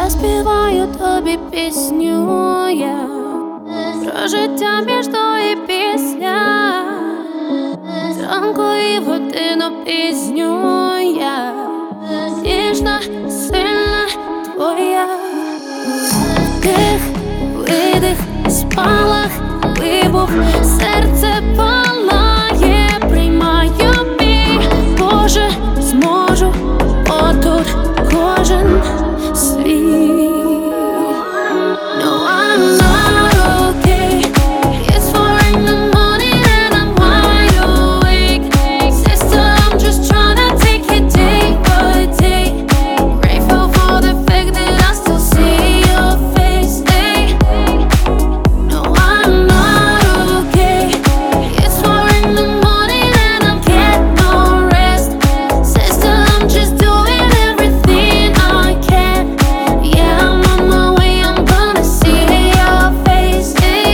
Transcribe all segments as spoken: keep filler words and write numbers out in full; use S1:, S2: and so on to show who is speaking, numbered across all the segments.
S1: Заспіваю тобі пісню я про життя між до і після, зранку і в годину пізню я, ніжна, сильна твоя. Вдих, видих, спалах, вибух, серце палає, приймаю бій, Боже, зможу, отут кожен свій. No, I'm not okay. It's four in the morning and I'm wide awake. Sister, I'm just trying to take it day by day. Grateful for the fact that I still see your face. Hey. No, I'm not okay. It's four in the morning and I'm getting no rest. Sister, I'm just doing everything I can. Yeah, I'm on my way, I'm gonna see your face. Hey.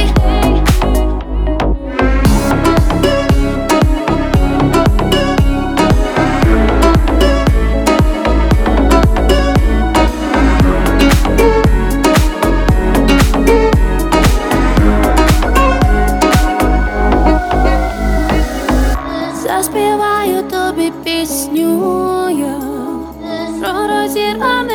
S1: Заспіваю тобі пісню я про розірване